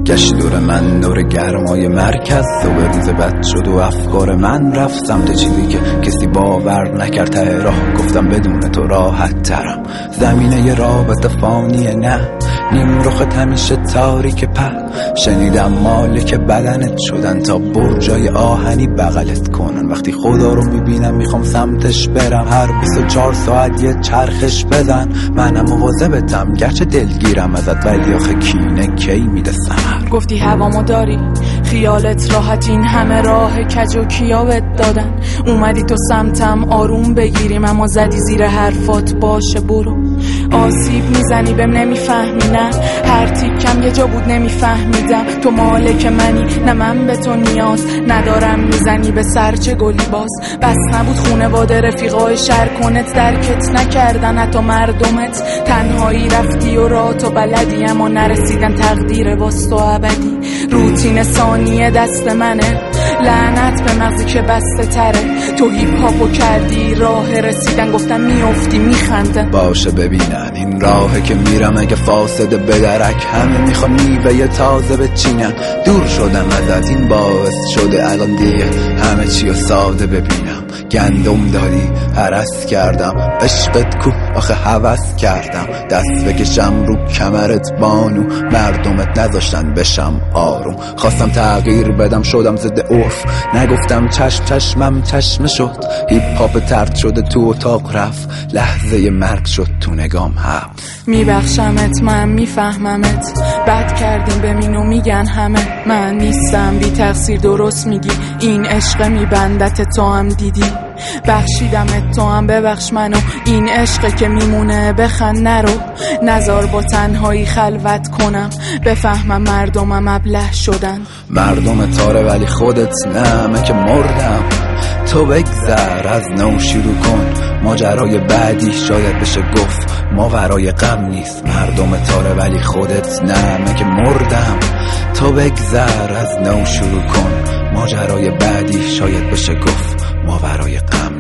گشت دور من دور گرمای مرکز، صبح روز بد شد و افکار من رفت سمت چیزی که کسی باور نکرد. ته راه گفتم بدون تو راحت ترم، زمینه ی رابطه فانیه نه، نیم رخت همیشه تاریک شنیدم مالک بدنت شدن تا برجای آهنی بغلت کنن. وقتی خدا رو میبینم میخوام سمتش برم، هر 24 ساعت یه چرخش بزن. منم مواظبتم گرچه دلگیرم ازت، ولی آخه کینه کی میده سمر. گفتی هوامو داری خیالت راحت، این همه راه کج و کیاوت دادن. اومدی تو سمتم آروم بگیریم، اما زدی زیر حرفات باشه برو. آسیب میزنی بهم نمیفهمی نه، هر تیکم یه جا بود نمیفهمیدم. تو مالک منی نه من به تو نیاز ندارم، میزنی به سرچه گلی باز. بس نبود خونواده رفیقای شرکنت درکت نکردن، حتی مردمت. تنهایی رفتی و راه تو بلدی، اما نرسیدن تقدیر واسه تو ابدی. روتین ثانیه دست منه، لعنت به مغزی که بسته تره. تو هیپ هاپو کردی راه رسیدن، گفتم میافتی میخندن. باشه ببینن این راهه که میرم، اگه فاسده بدرک همه میخوان میوه تازه بچینن. دور شدم ازت این باعث شده الان دیگه همه چی رو ساده ببینم. گندم دادی هرس کردم، عشقت کو آخه هوس کردم. دست بکشم رو کمرت بانو، مردمت نذاشتن بشم آروم. خواستم تغییر بدم شدم ضد عرف، نگفتم چشم چشمم چشم شد. هیپ هاپ ترد شده تو اتاق رفت، لحظه مرگ شد تو نگام حبس. میبخشمت من میفهممت، بد کردیم بمینو میگن همه. من نیستم بی تقصیر درست میگی، این عشق میبندت تو هم دیدی. بخشیدمت تو هم ببخش منو، این عشقه که میمونه بخند نرو. نزار با تنهایی خلوت کنم، بفهمم مردمم ابله شدن. مردم تاره ولی خودت نه، من که مردم. تو بگذر از نو شروع کن، ماجرای بعدی شاید بشه گفت ماورای غم نیست. مردم تاره ولی خودت نه، من که مردم. تو بگذر از نو شروع کن، ماجرای بعدی شاید بشه گفت ماورای غم